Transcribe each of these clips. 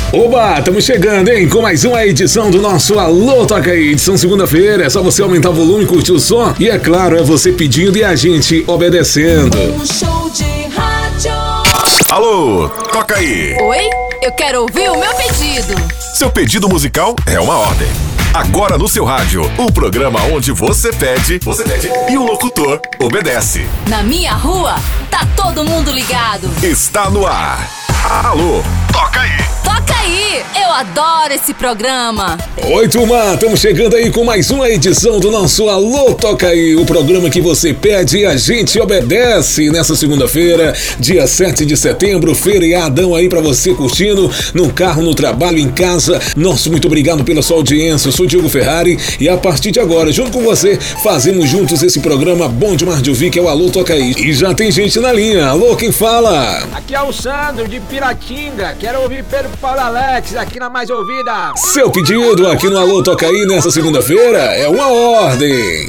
Oba, estamos chegando, hein? Com mais uma edição do nosso Alô Toca Aí. Edição segunda-feira, é só você aumentar o volume, curtir o som. E é claro, é você pedindo e a gente obedecendo. Um show de rádio. Alô, toca aí. Oi, eu quero ouvir o meu pedido. Seu pedido musical é uma ordem. Agora no seu rádio, o programa onde você pede e o locutor obedece. Na minha rua, tá todo mundo ligado. Está no ar. Alô, toca aí. Toca aí, eu adoro esse programa. Oi, turma, estamos chegando aí com mais uma edição do nosso Alô Toca Aí, o programa que você pede e a gente obedece. Nessa segunda-feira, dia 7 de setembro, feriadão aí pra você curtindo, no carro, no trabalho, em casa. Nosso muito obrigado pela sua audiência. Eu sou Diego Ferrari e a partir de agora, junto com você, fazemos juntos esse programa bom demais de ouvir, que é o Alô Toca Aí. E já tem gente na linha. Alô, quem fala? Aqui é o Sandro de Piratinga. Quero ouvir Pedro Paulo Alex aqui na mais ouvida. Seu pedido aqui no Alô Toca Aí nessa segunda-feira é uma ordem.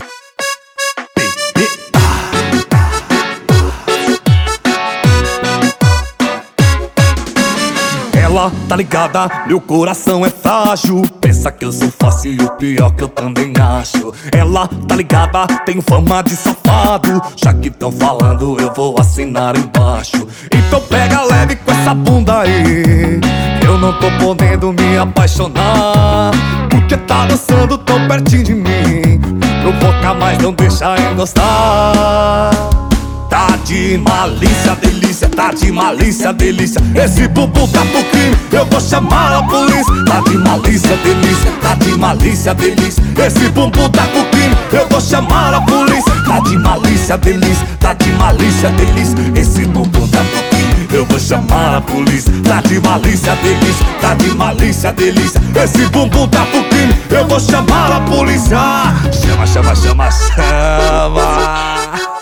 Ela tá ligada, meu coração é frágil. Pensa que eu sou fácil e o pior que eu também acho. Ela tá ligada, tenho fama de safado. Já que tão falando, eu vou assinar embaixo. Então pega leve com essa bunda aí. Eu não tô podendo me apaixonar, porque tá dançando tão pertinho de mim. Provoca, mas não deixa encostar. Tá de malícia, delícia, tá de malícia, delícia. Esse bumbum tá pro crime, eu vou chamar a polícia. Tá de malícia, delícia, tá de malícia, delícia. Esse bumbum tá pro crime, eu vou chamar a polícia. Tá de malícia, delícia, tá de malícia, delícia. Esse bumbum tá pro crime, eu vou chamar a polícia. Tá de malícia, delícia, tá de malícia, delícia. Esse bumbum tá pro crime, eu vou chamar a polícia. Chama, chama, chama, chama.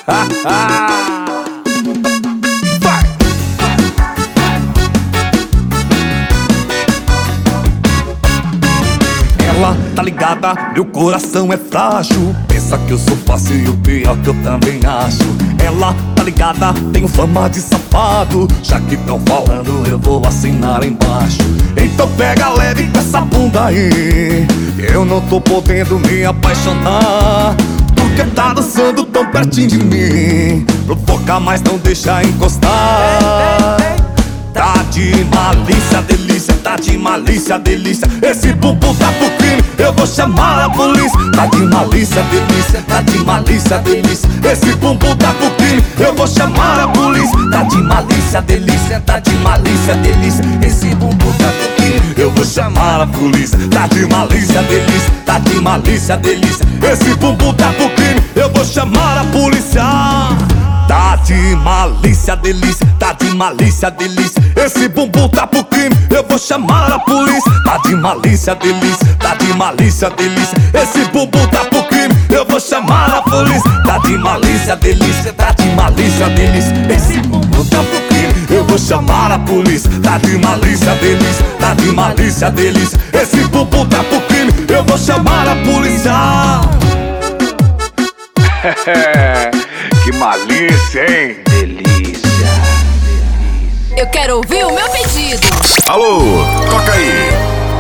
Vai. Ela tá ligada, meu coração é frágil. Pensa que eu sou fácil e o pior que eu também acho. Ela tá ligada, tenho fama de safado. Já que tão falando, eu vou assinar embaixo. Então pega leve com essa bunda aí. Eu não tô podendo me apaixonar, porque tá dançando tão pertinho de mim. Provoca, mas não deixa encostar. Tá de malícia, delícia, tá de malícia, delícia. Esse bumbum tá pro crime, eu vou chamar a polícia. Tá de malícia, delícia, tá de malícia, delícia. Esse bumbum tá pro crime, eu vou chamar a polícia. Tá de malícia, delícia, tá de malícia, delícia. Esse bumbum tá pro crime, eu vou chamar a polícia. Tá de malícia, delícia, tá de malícia, delícia. Esse bumbum tá pro crime, eu vou chamar a polícia. Tá de malícia, delícia, tá de malícia, delícia. Esse bumbum tá pro crime, eu vou chamar a polícia. Tá de malícia, delícia, tá de malícia, delícia. Esse bumbum tá pro crime, eu vou chamar a polícia. Tá de malícia, delícia, tá de malícia, delícia. Esse bumbum tá pro crime, eu vou chamar a polícia. Tá de malícia, delícia, tá de malícia, delícia. Esse bumbum tá pro crime, eu vou chamar a polícia. Que malícia, hein? Delícia. Eu quero ouvir o meu pedido. Alô, toca aí.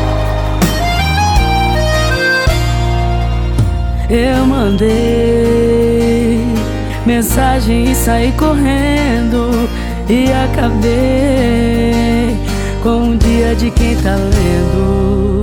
Eu mandei mensagem e saí correndo, e acabei com um dia de quem tá lendo.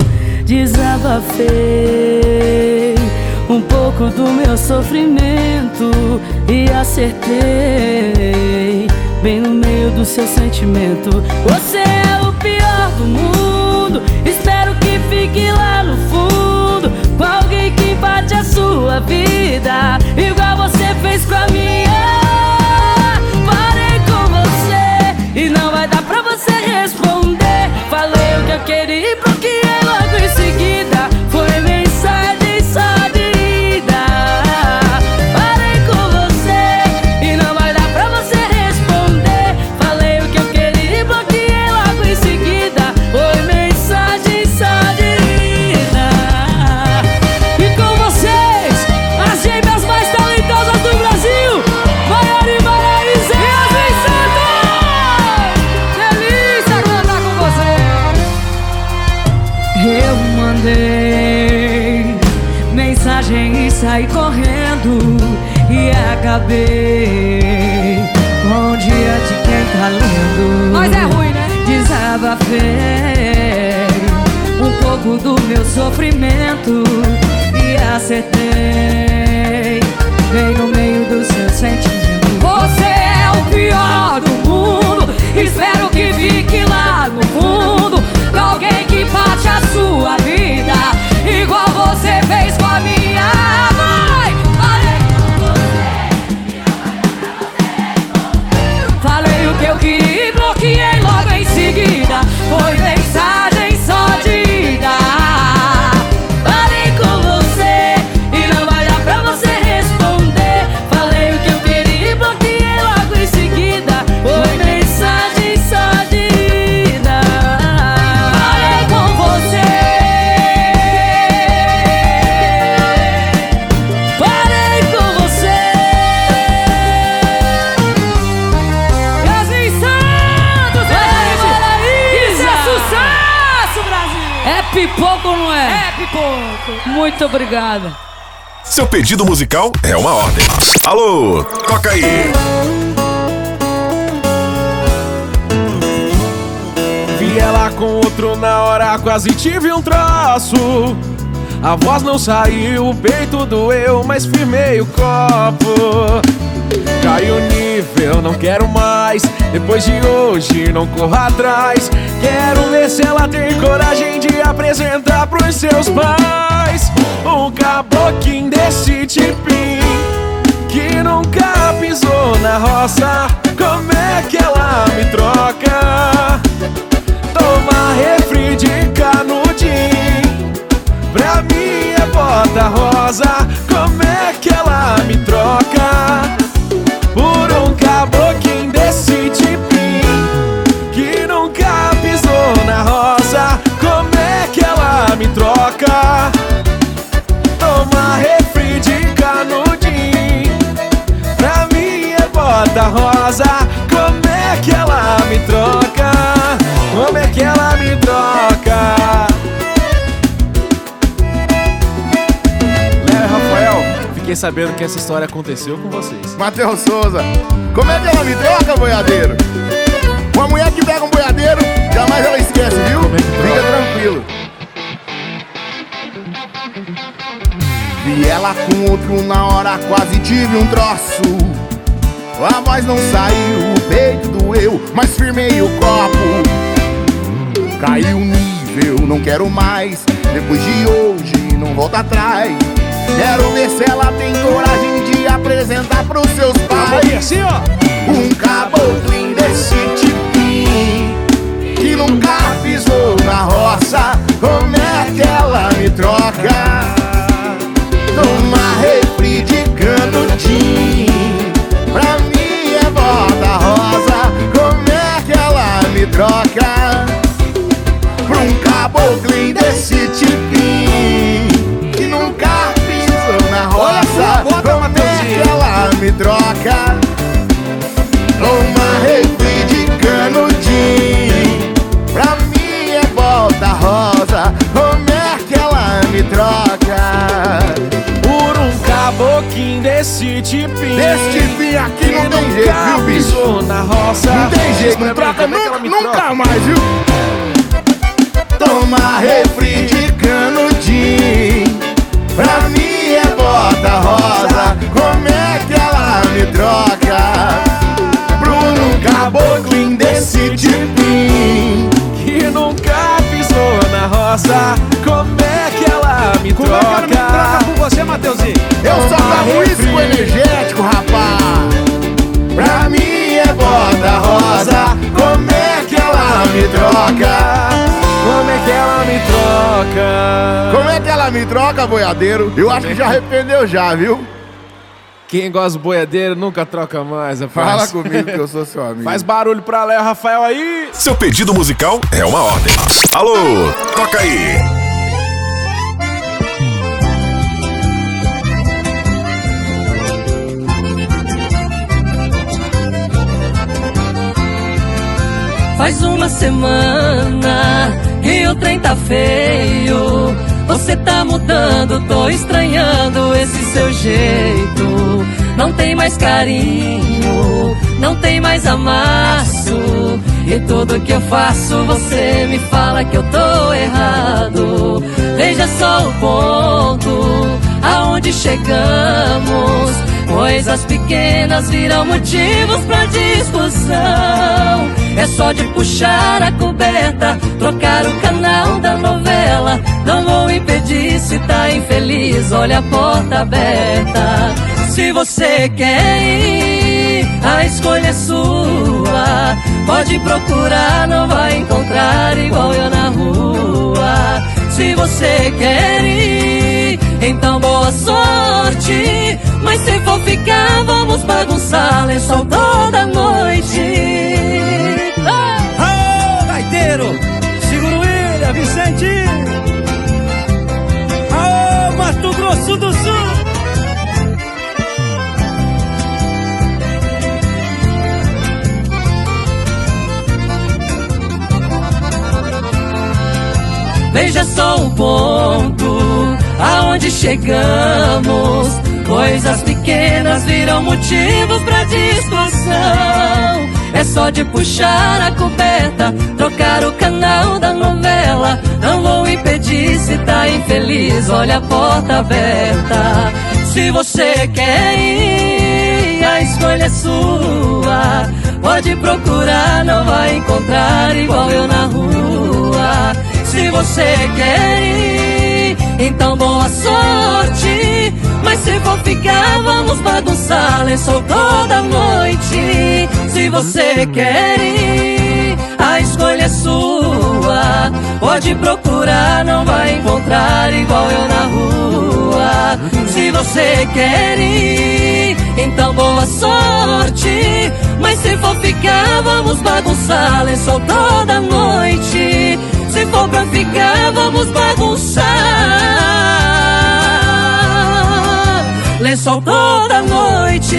Desabafei um pouco do meu sofrimento e acertei bem no meio do seu sentimento. Você é o pior do mundo, espero que fique lá no fundo, com alguém que invade a sua vida, igual você fez com a minha. Parei com você e não vai dar pra você responder. Falei o que eu queria e bloqueei logo em seguida. Foi mensagem só de ida. Parei com você e não vai dar pra você responder. Falei o que eu queria e bloqueei logo em seguida. Foi mensagem só de ida. E com vocês, as gêmeas mais saí correndo e acabei com o dia de quem tá lendo. Mas é ruim, né? Desabafei um pouco do meu sofrimento e acertei bem no meio do seu sentimento. Você é o pior do mundo, espero que fique lá no fundo, pra alguém que bate a sua vida igual você fez com a minha. Falei o que eu queria e bloqueei logo em seguida. Foi mensagem só de ida. Falei com você e não vai dar pra você responder. Falei o que eu queria e bloqueei logo em seguida. Foi mensagem só de ida. Falei com você. Falei com você. Yasmin Santos, isso é sucesso, Brasil! É pipoco ou não é? É pipoco. Muito obrigada. Seu pedido musical é uma ordem. Alô, toca aí. Vi ela com outro na hora, quase tive um troço. A voz não saiu, o peito doeu, mas firmei o copo. Caiu o nível, não quero mais. Depois de hoje não corro atrás. Quero ver se ela tem coragem de apresentar pros seus pais um caboclinho desse tipinho que nunca pisou na roça. Como é que ela me troca? Toma refri de canudinho, pra mim é bota rosa. Como é que ela me troca por um caboclinho desse tipinho que nunca pisou na roça? Como é que ela me troca? Toma refri de canudinho, pra mim é bota rosa. Como é que ela me troca? Como é que ela me troca? Léo e Rafael, fiquei sabendo que essa história aconteceu com vocês. Matheus Souza, como é que ela me troca, boiadeiro? Uma mulher que pega um boiadeiro, jamais ela esquece, viu? Fica tranquilo. Vi ela com outro na hora, quase tive um troço. A voz não saiu, o peito doeu, mas firmei o copo. Caiu o nível, não quero mais. Depois de hoje, não volta atrás. Quero ver se ela tem coragem de apresentar pros seus pais assim, ó. um caboclinho desse tipinho que nunca pisou na roça. Como é que ela me troca? Toma refri de canudinho, pra mim é bota rosa. Como é que ela me troca pra um caboclinho desse tipinho que nunca pisou na roça? Como é que ela me troca? Toma refri de canudinho, pra mim é volta rosa. Como é que ela me troca? Por um caboclinho desse tipinho. Desse tipinho aqui não tem jeito, viu, bicho? Pisou na roça. Não tem jeito, não troca nunca mais, viu? Toma refri de canudinho, pra mim é bota rosa. Como é que ela me troca? Bruno caboclinho desse tipinho que nunca pisou na roça. Como é que ela me troca? Como é que ela me troca com você, Mateuzinho? Eu só tomo isso energético, rapaz. Pra mim é bota rosa. Como é que ela me troca? Como é que ela me troca? Como é que ela me troca, boiadeiro? Eu acho que já arrependeu já, viu? Quem gosta do boiadeiro nunca troca mais, rapaz. Fala comigo que eu sou seu amigo. Faz barulho pra Léo Rafael aí. Seu pedido musical é uma ordem. Alô, toca aí. Faz uma semana e o trem tá feio. Você tá mudando, tô estranhando esse seu jeito. Não tem mais carinho, não tem mais amasso. E tudo que eu faço você me fala que eu tô errado. Veja só o ponto, aonde chegamos. Coisas pequenas viram motivos pra discussão. É só de puxar a coberta, trocar o canal da novela. Não vou impedir se tá infeliz, olha a porta aberta. Se você quer ir, a escolha é sua. Pode procurar, não vai encontrar igual eu na rua. Se você quer ir, então boa sorte. Mas se for ficar, vamos bagunçar lençol toda noite. Aô, gaiteiro, segura o William, Vicente. Aô, Mato Grosso do Sul. Veja só o ponto, aonde chegamos. Coisas pequenas viram motivos pra discussão. É só de puxar a coberta, trocar o canal da novela. Não vou impedir se tá infeliz, olha a porta aberta. Se você quer ir, a escolha é sua. Pode procurar, não vai encontrar igual eu na rua. Se você quer ir, então boa sorte. Mas se for ficar, vamos bagunçar lençol toda noite. Se você quer ir, a escolha é sua. Pode procurar, não vai encontrar igual eu na rua. Se você quer ir, então boa sorte. Mas se for ficar, vamos bagunçar lençol toda noite. Se for pra ficar, vamos bagunçar lençol toda noite.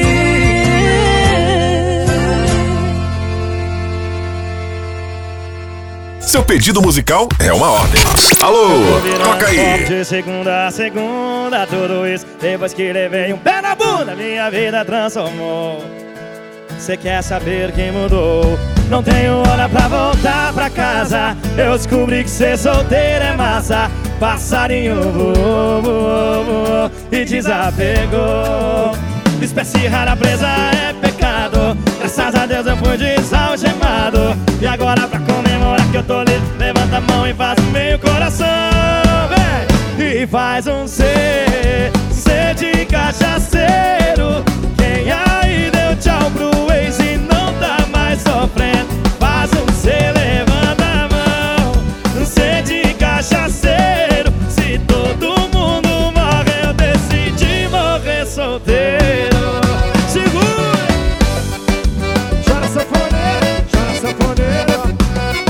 Seu pedido musical é uma ordem. Alô, toca aí. De segunda a segunda, tudo isso depois que levei um pé na bunda, minha vida transformou. Cê quer saber quem mudou? Não tenho hora pra voltar pra casa. Eu descobri que ser solteiro é massa. Passarinho voou, voou, voou e desapegou. Espécie rara presa é pecado. Graças a Deus eu fui desalgemado. E agora pra comemorar que eu tô livre, levanta a mão e faz meio coração, vem! E faz um C de cachaceiro. Quem aí deu tchau pro ex e não tá mais sofrendo? Faz um C, levanta a mão. Um C de cachaceiro. Se todo mundo morre, eu decidi morrer solteiro. Segura! Chora sanfoneiro, chora sanfoneiro.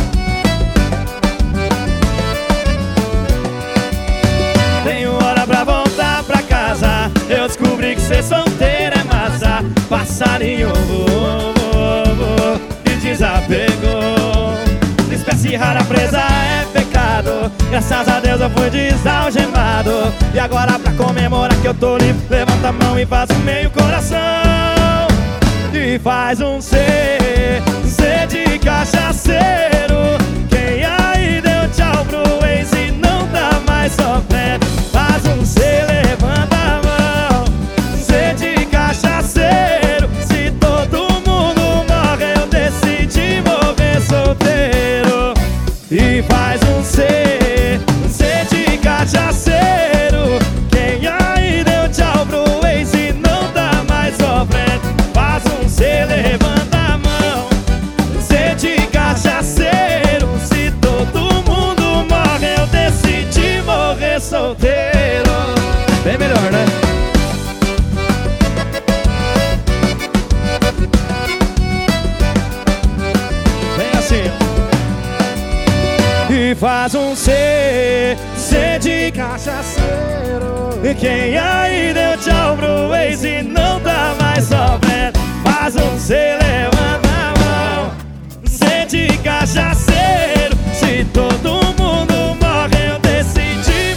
Tenho hora pra voltar pra casa. Eu descobri que ser solteiro é massa. Passarinho voou, voou, voou e desapegou. Espécie rara presa é pecado. Graças a Deus eu fui desalgemado. E agora pra comemorar que eu tô livre, levanta a mão e faz um meio coração. E faz um C de cachaceiro. Quem aí deu tchau pro ex e não tá mais sofrendo? Faz um C, levanta a mão. Um C de cachaceiro. Se todo mundo morre, eu decidi morrer solteiro. E faz um C de cachaceiro. Quem aí deu tchau pro ex e não tá mais sofrendo? Faz um C, levanta a mão. C de cachaceiro. Se todo mundo morre, eu decidi morrer solteiro. Bem melhor, né? Bem assim. E faz um C de cachaceiro. E quem aí deu tchau pro ex e não tá mais sofrendo? Faz um C, levanta a mão. C de cachaceiro. Se todo mundo morre, eu decidi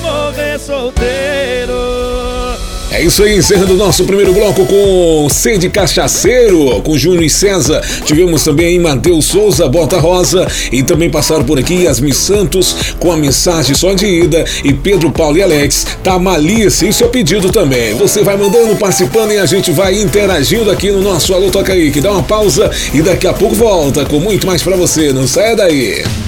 solteiro. É isso aí, encerrando o nosso primeiro bloco com C de Cachaceiro, com Júnior e César. Tivemos também Matheus Souza, Bota Rosa, e também passaram por aqui Yasmin Santos com a mensagem só de ida, e Pedro, Paulo e Alex, tá Malícia, isso é pedido também. Você vai mandando, participando, e a gente vai interagindo aqui no nosso Alô Toca Aí, que dá uma pausa e daqui a pouco volta com muito mais pra você. Não saia daí.